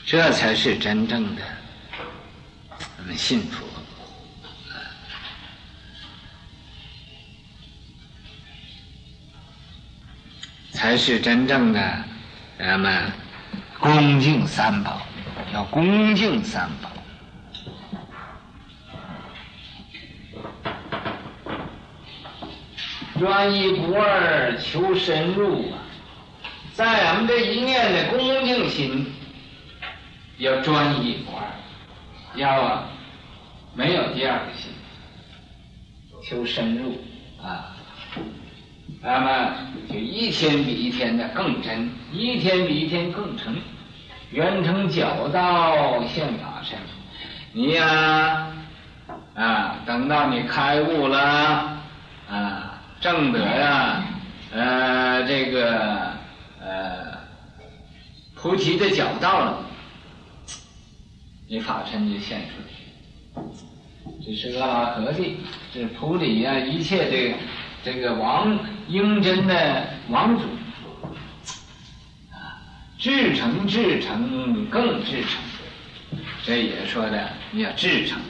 这才是真正的我们信佛，才是真正的咱们恭敬三宝，要恭敬三宝。专一不二，求深入啊！在俺们这一念的恭敬心，要专一不二，要没有第二个心，求深入啊！那么就一天比一天的更真，一天比一天更诚，圆成皎道，现法身。你呀，等到你开悟了，证得呀，这个菩提的皎道了，你法身就现出去。这是阿拉合的，是普里呀，一切这个应真的王主，至诚至诚更至诚，这也说的你要至诚，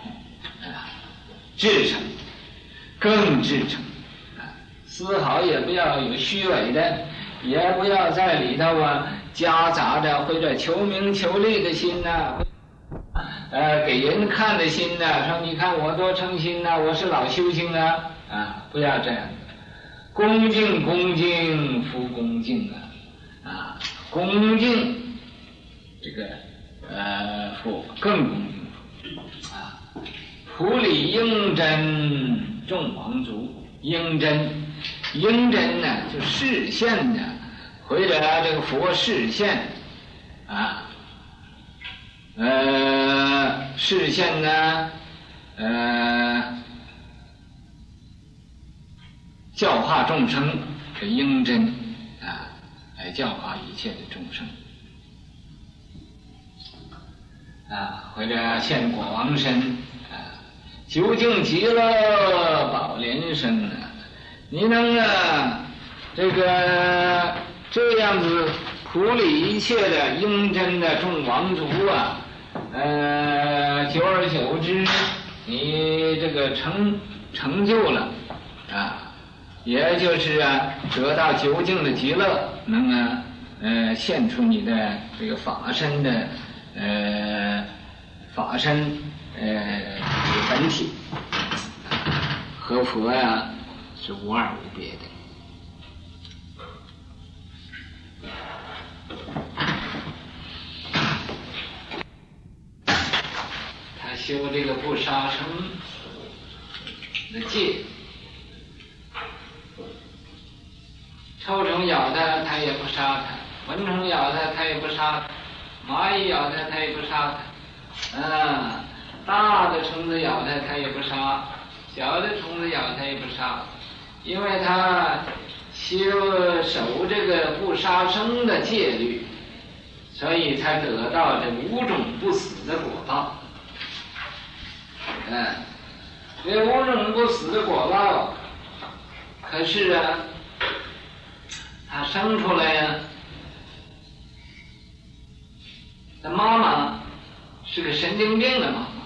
至诚更至诚，丝毫也不要有虚伪的，也不要在里头夹杂着或者求名求利的心呐，给人看的心呐，说你看我多诚心呐，我是老修行啊，不要这样。恭敬恭敬复恭敬恭敬这个复更恭敬普理应真众王族，应真呢就示现的，或者这个佛示现示现呢教化众生，这应真来教化一切的众生或者现果王身究竟极乐宝莲生你能这个这样子普理一切的应真的众王族久而久之，你这个成就了也就是得到究竟的极乐，能现出你的这个法身的本体，和佛是无二无别的。他修这个不杀生的戒，臭虫咬它，它也不杀它；蚊虫咬它，它也不杀它；蚂蚁咬它，它也不杀它。大的虫子咬它，它也不杀；小的虫子咬它也不杀，因为它守这个不杀生的戒律，所以才得到这五种不死的果报。这五种不死的果报，可是他生出来他妈妈是个神经病的妈妈，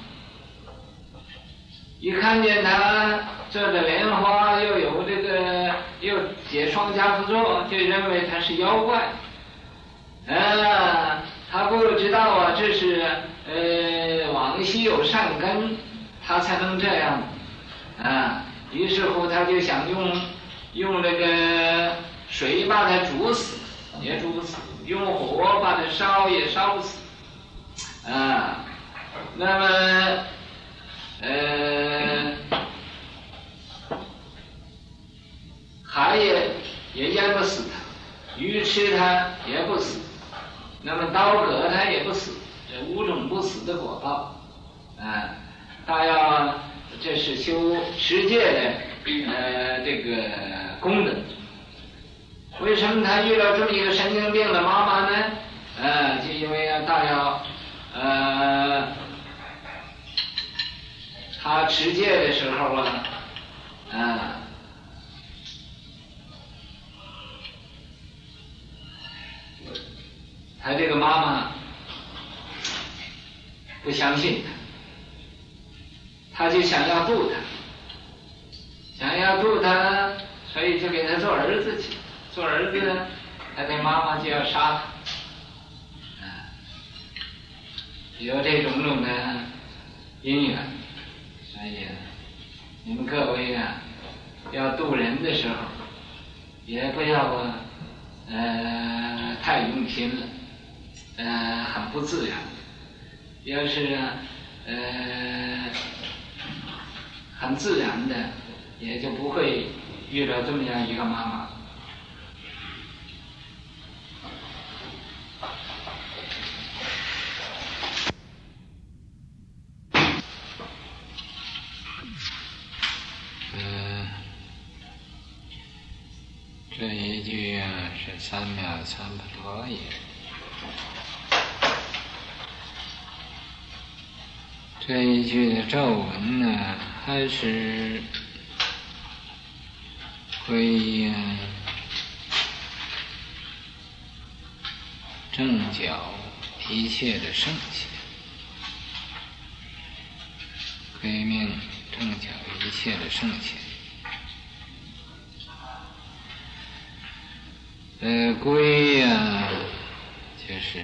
一看见他这个莲花又有这个又解双加辅作，就认为他是妖怪。他不知道这是往昔有善根，他才能这样。于是乎他就想用这个水把它煮死，也煮不死；用火把它烧，也烧不死。那么海也淹不死它，鱼吃它也不死，那么刀割它也不死，这五种不死的果报，他要这是修持戒的这个功德。为什么他遇到这么一个神经病的妈妈呢？就因为他要他持戒的时候他这个妈妈不相信他，他就想要渡他，所以就给他做儿子去。做儿子呢，他的妈妈就要杀他，有这种的因缘。所以你们各位呢，要渡人的时候，也不要太用心了，很不自然。要是很自然的，也就不会遇到这么样一个妈妈。这一句是三藐三菩陀也。这一句的咒文呢，还是归正觉一切的圣贤，归命正觉一切的圣贤。归呀，就是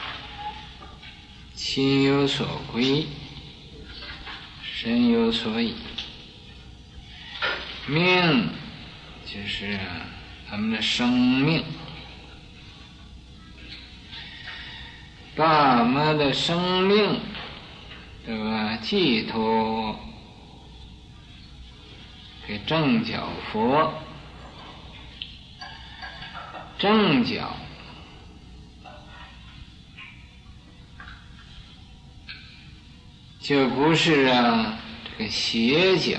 心有所归，身有所依。命就是咱们的生命，把我们的生命，对吧？寄托给正觉佛。正觉就不是这个邪教。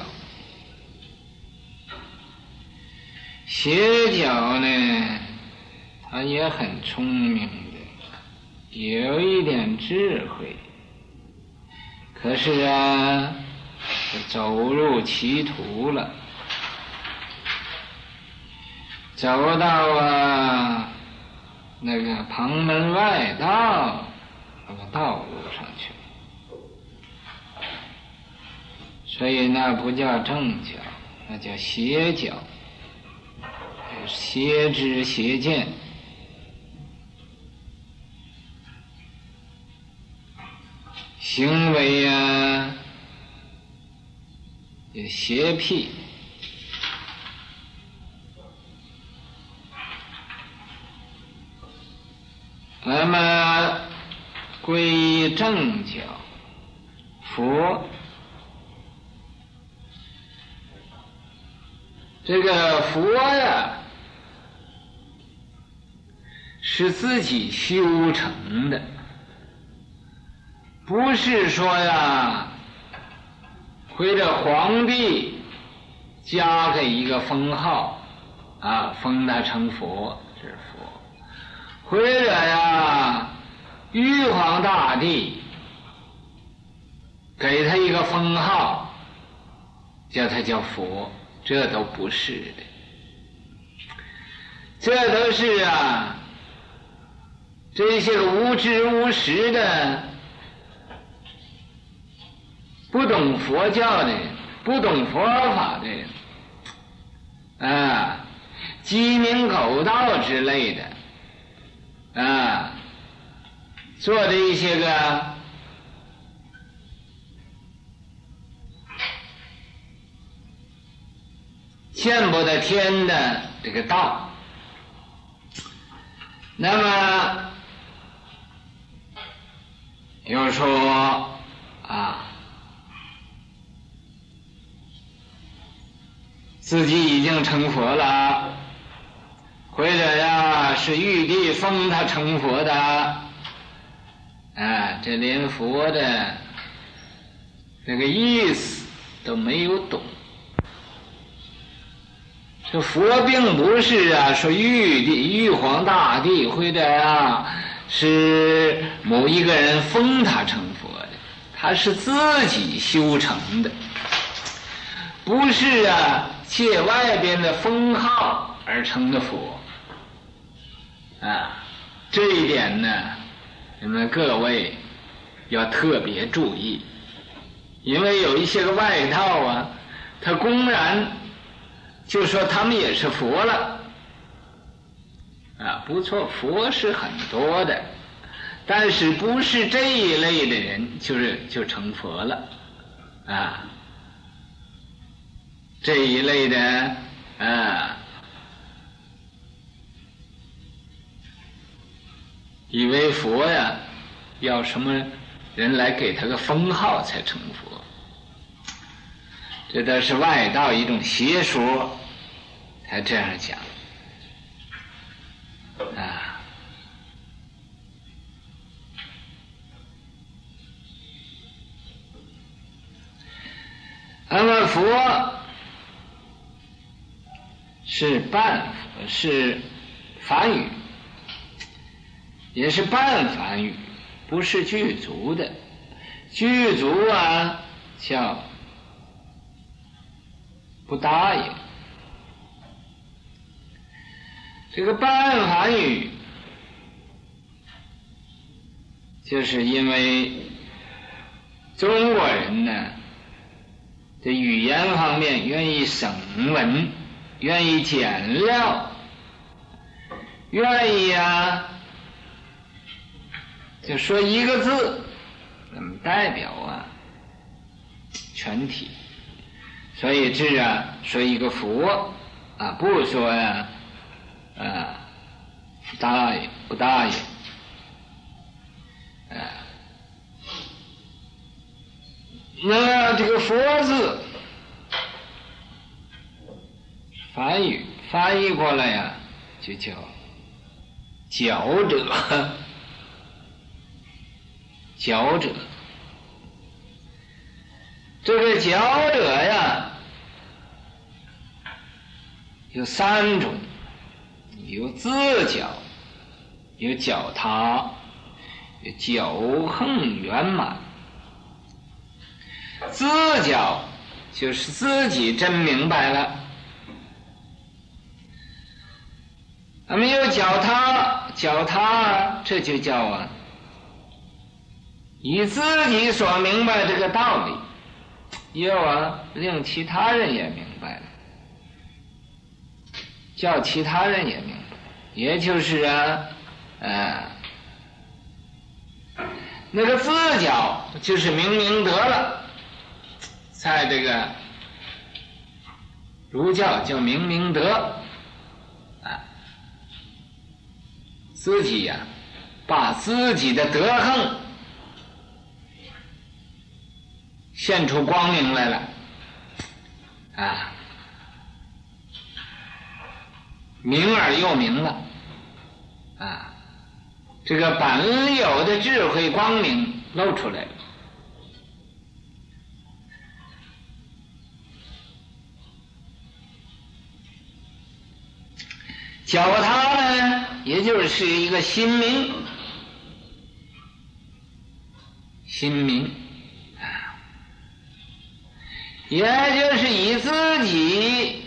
邪教呢，他也很聪明的，有一点智慧，可是走入歧途了。走到那个旁门外道那个道路上去，所以那不叫正教，那叫邪教，邪知邪见。行为也邪僻。那么皈依正教佛，这个佛呀是自己修成的，不是说回着皇帝加给一个封号封他成佛，是佛。或者玉皇大帝给他一个封号，叫他叫佛，这都不是的。这都是这些无知无识的、不懂佛教的、不懂佛法的人鸡鸣狗盗之类的做的一些个见不得天的这个道。那么又说自己已经成佛了，或者是玉帝封他成佛的，这连佛的这个意思都没有懂。这佛并不是说玉皇大帝或者是某一个人封他成佛的，他是自己修成的，不是借外边的封号而成的佛。这一点呢，你们各位要特别注意，因为有一些个外道啊，他公然就说他们也是佛了啊，不错，佛是很多的，但是不是这一类的人就成佛了啊，这一类的啊，以为佛呀要什么人来给他个封号才成佛，这都是外道一种邪说，才这样讲啊。那么佛是半佛，是梵语，也是半梵语，不是具足的。具足啊叫不答应。这个半梵语就是因为中国人呢在语言方面愿意省文，愿意简料，愿意啊就说一个字那么代表啊全体，所以这啊说一个佛啊，不说呀不答应那么这个佛字梵语翻译过来呀就叫教者，教者。这个教者呀有三种，有自教，有教他，有教行圆满。自教就是自己真明白了，那么有教他，教他这就叫啊以自己所明白这个道理，又啊令其他人也明白了，叫其他人也明白，也就是那个自教就是明德了，在这个儒教叫明德自己呀把自己的德行现出光明来了明而又明了这个本有的智慧光明露出来了。教他呢也就是一个心明，也就是以自己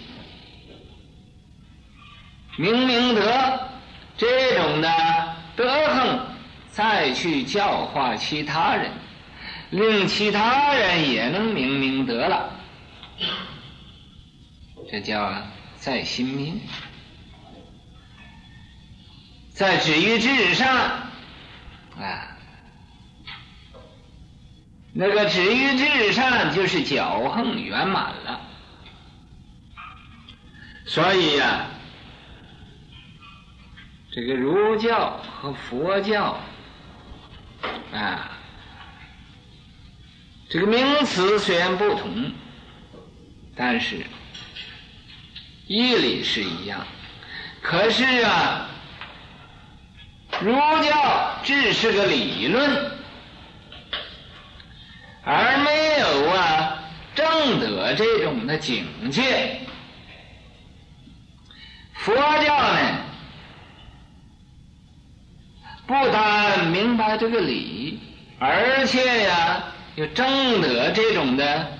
明德这种的德行再去教化其他人，令其他人也能明德了，这叫在心明。在止于智上那个止于智上就是教行圆满了。所以这个儒教和佛教这个名词虽然不同，但是义理是一样。可是儒教只是个理论，而没有正得这种的境界。佛教呢不但明白这个理，而且又正得这种的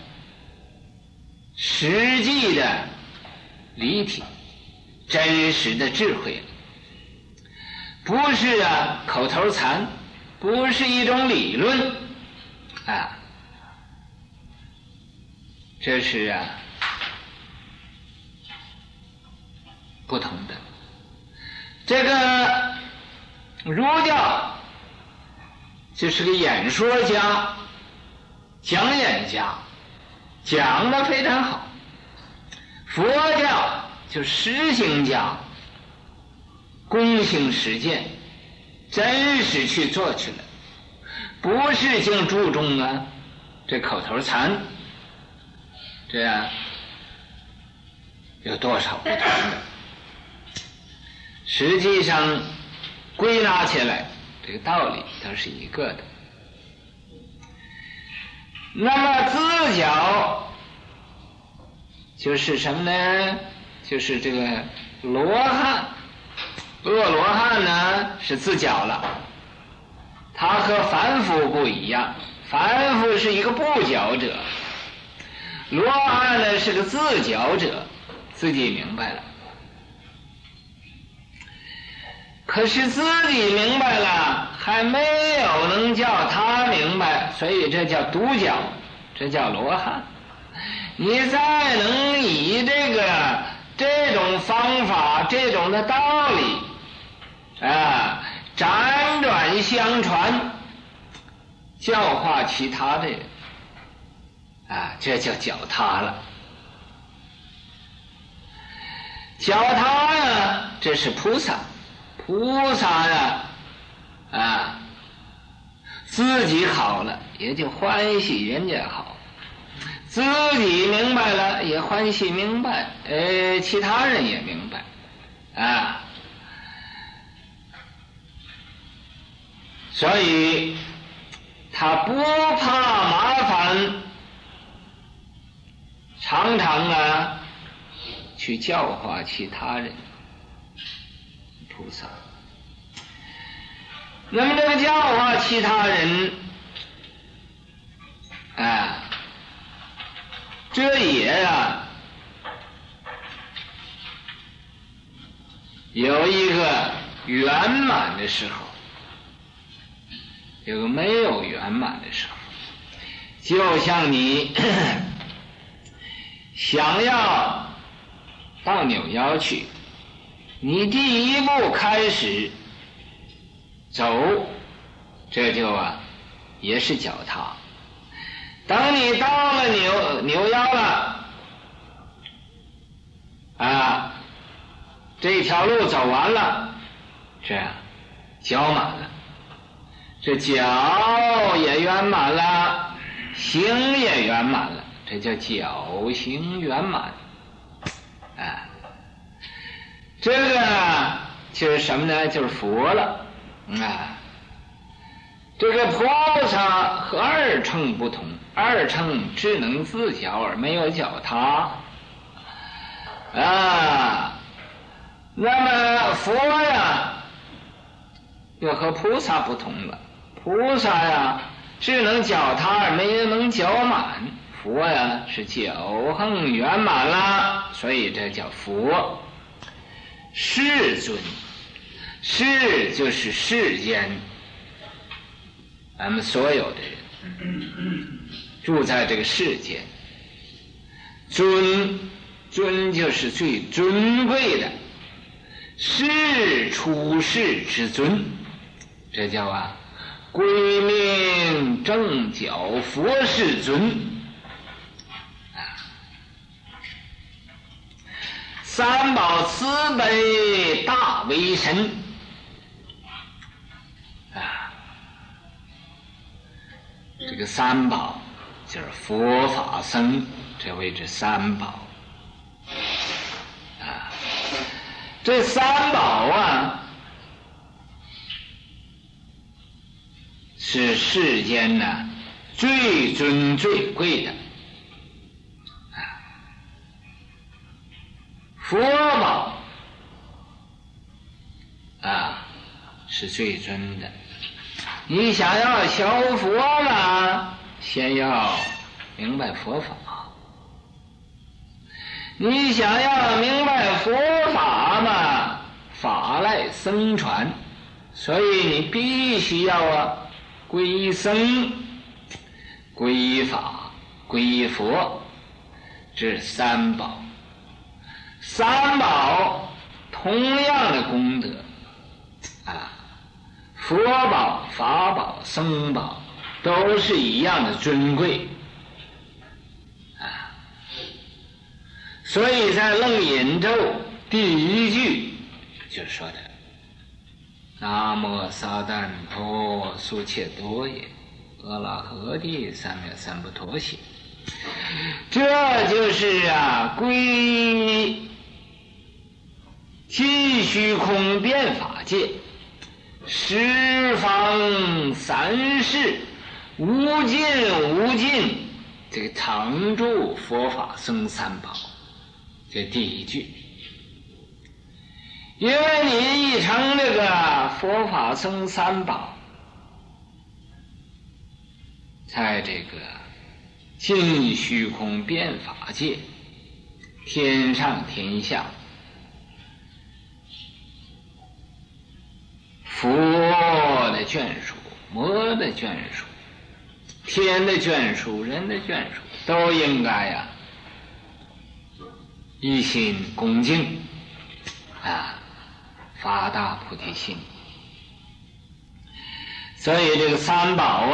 实际的理体真实的智慧，不是口头禅，不是一种理论， 啊，这是不同的。这个儒教就是个演说家、讲演家，讲得非常好；佛教就实行家，躬行实践，真实去做去了，不是净注重这口头禅。这样有多少不同的？实际上归纳起来，这个道理都是一个的。那么自脚就是什么呢？就是这个罗汉。恶罗汉呢是自脚了，他和凡夫不一样，凡夫是一个不脚者，罗汉呢是个自脚者，自己明白了。可是自己明白了，还没有能叫他明白，所以这叫独脚，这叫罗汉。你再能以这种方法、这种的道理辗转相传，教化其他的人这叫脚他了。脚他呢，这是菩萨。菩萨自己好了也就欢喜人家好，自己明白了也欢喜明白，其他人也明白所以他不怕麻烦，常常去教化其他人。菩萨，那么这个教化其他人这也有一个圆满的时候，有个没有圆满的时候。就像你想要到扭腰去，你第一步开始走，这就也是脚踏。等你到了扭腰了这条路走完了，这样脚满了，这脚也圆满了，行也圆满了，这叫脚行圆满这个就是什么呢？就是佛了这个菩萨和二乘不同，二乘只能自脚而没有脚踏那么佛又和菩萨不同了，菩萨只能脚踏而没能脚满，佛是脚行圆满了，所以这叫佛。世尊，世就是世间咱们所有的人住在这个世间。尊，尊就是最尊贵的，世出世之尊，这叫归命正觉佛世尊三宝慈悲大威神这个三宝就是佛法僧，这谓之三宝这三宝是世间最尊最贵的佛宝是最尊的。你想要求佛了，先要明白佛法。你想要明白佛法嘛，法赖僧传，所以你必须要皈僧。 归法、归佛，这三宝。三宝同样的功德啊，佛宝、法宝、僧宝都是一样的尊贵啊。所以在楞严咒第一句就说的南无撒旦婆苏切多耶阿拉诃帝三藐三不陀悉，这就是归尽虚空遍法界，十方三世无尽无尽，这个常住佛法僧三宝，这第一句。因为你一成这个佛法僧三宝，在这个尽虚空遍法界，天上天下，佛的眷属、魔的眷属、天的眷属、人的眷属，都应该一心恭敬发大菩提心。所以这个三宝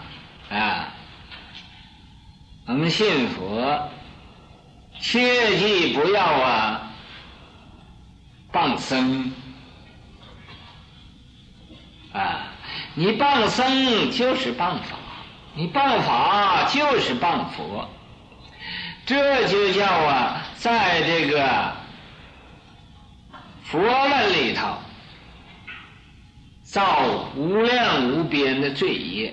我们信佛切记不要谤僧你谤僧就是谤法，你谤法就是谤佛，这就叫在这个佛门里头造无量无边的罪业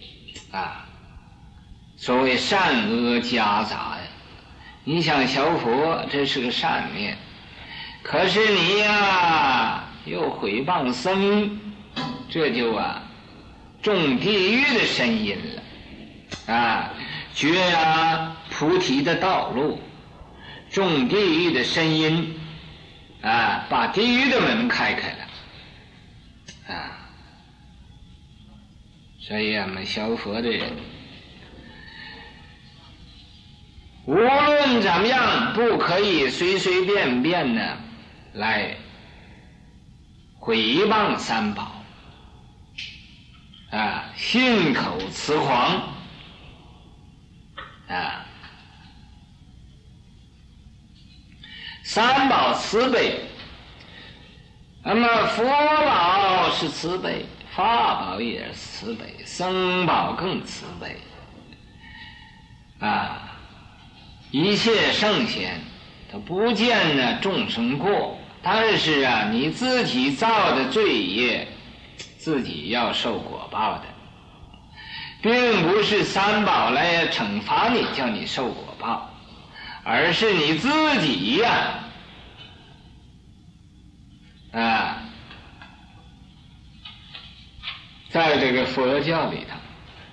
所谓善恶夹杂呀。你想学佛，这是个善念，可是你又毁谤僧，这就种地狱的深因了绝菩提的道路，种地狱的深因把地狱的门开开了所以我们学佛的人无论怎么样不可以随随便便来毁谤三宝信口雌黄三宝慈悲，那么佛宝是慈悲，法宝也是慈悲，僧宝更慈悲一切圣贤都不见众生过，但是你自己造的罪业自己要受果报的，并不是三宝来惩罚你叫你受果报，而是你自己在这个佛教里头，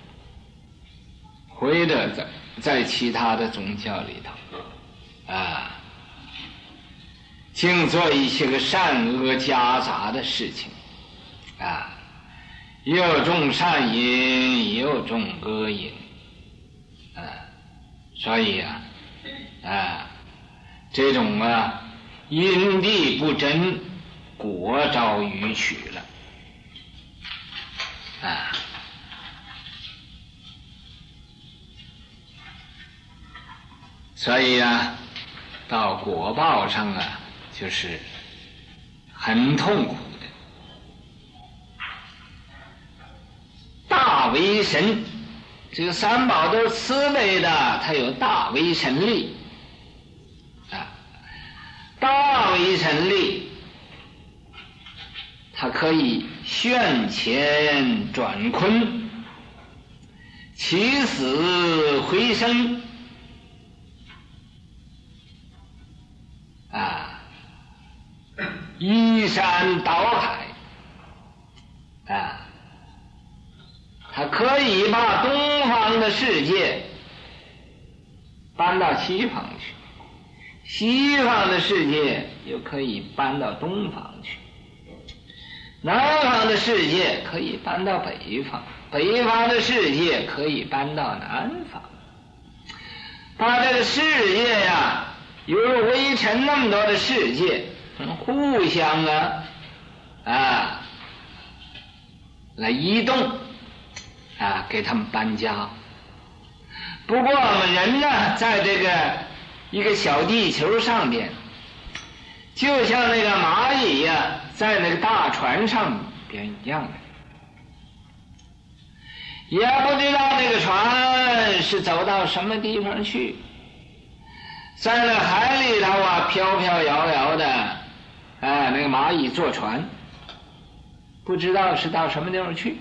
或者在其他的宗教里头净做一些个善恶夹杂的事情又种善因又种恶因所以这种因地不真，果招逾矩了所以到果报上就是很痛苦的。大威神，这个三宝都是慈悲的，它有大威神力大威神力它可以旋乾转坤，起死回生依山倒海它可以把东方的世界搬到西方去，西方的世界又可以搬到东方去， 南方的世界可以搬到北方，北方的世界可以搬到南方，把这个世界呀，犹如微尘那么多的世界，互相来移动给他们搬家。不过我们人呢，在这个一个小地球上边，就像那个蚂蚁呀，在那个大船上边一样的，也不知道那个船是走到什么地方去，在那海里头飘飘摇摇的，那个蚂蚁坐船，不知道是到什么地方去。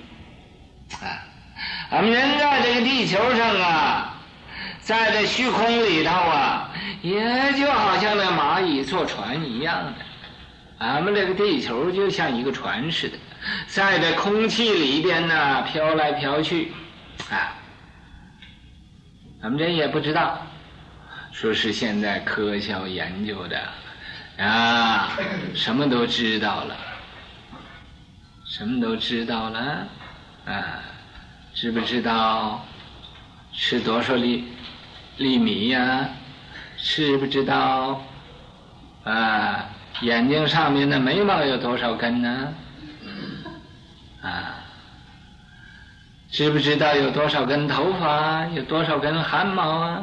我们人在这个地球上在这虚空里头也就好像那蚂蚁坐船一样的。俺们这个地球就像一个船似的，在这空气里边飘来飘去。俺们人也不知道，说是现在科学研究的什么都知道了，什么都知道了知不知道吃多少粒米呀？知不知道眼睛上面的眉毛有多少根呢？知不知道有多少根头发，有多少根汗毛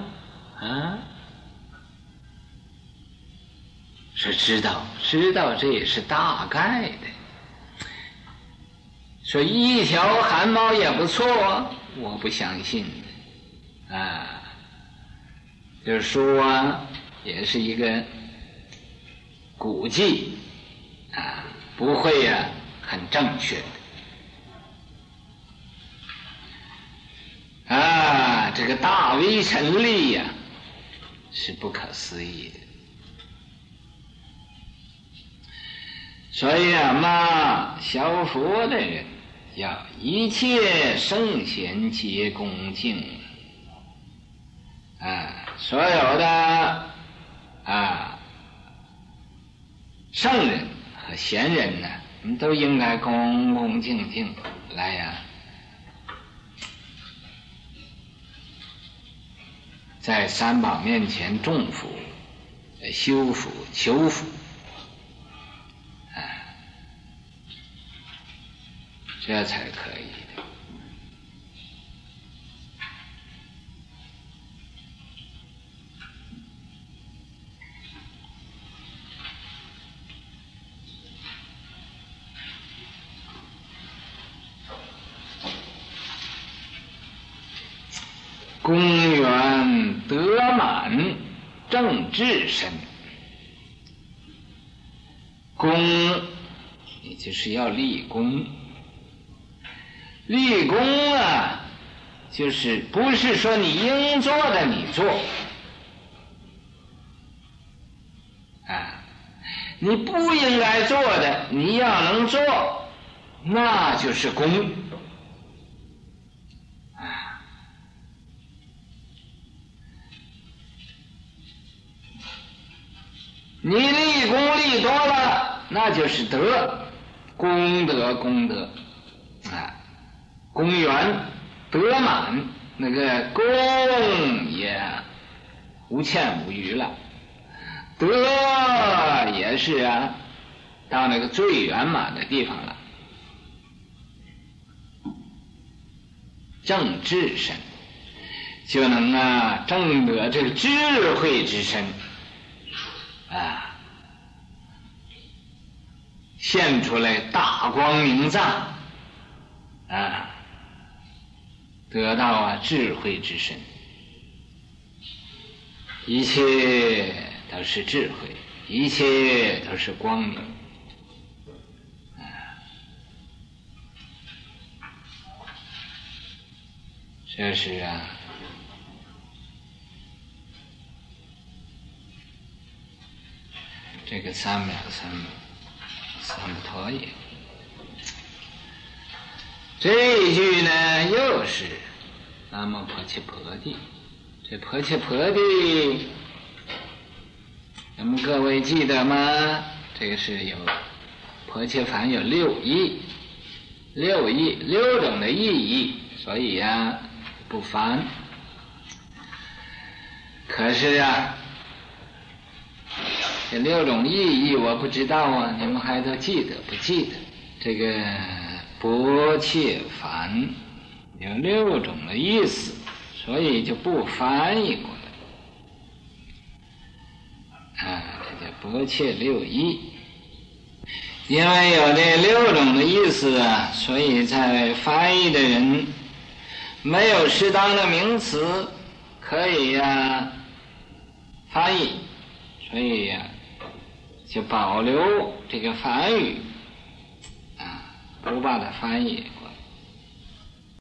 是知道，这也是大概的。说一条汗毛也不错，我不相信这书也是一个估计不会很正确的这个大微尘力是不可思议的。所以学佛的人要一切圣贤皆恭敬所有的圣人和贤人呢，我们都应该恭恭敬敬来在三宝面前种福、修福、求福这才可以的。公园得满正智身，功也就是要立功。立功就是不是说你应做的你做你不应该做的你要能做，那就是功你立功立多了，那就是德，功德公园得满，那个功也无欠无余了，德也是到那个最圆满的地方了。正智身就能证得这个智慧之身现出来大光明藏得到智慧之身，一切都是智慧，一切都是光明这是这个三藐三不陀也。这一句呢，又是南无婆伽婆帝。这婆伽婆帝，咱们各位记得吗？这个是有迫切烦有六义，六种的意义，所以呀不烦。可是呀，这六种意义我不知道啊，你们还都记得不记得？这个迫切烦有六种的意思，所以就不翻译过来啊，这叫迫切六义。因为有这六种的意思啊，所以在翻译的人没有适当的名词可以翻译，所以就保留这个梵语不把它翻译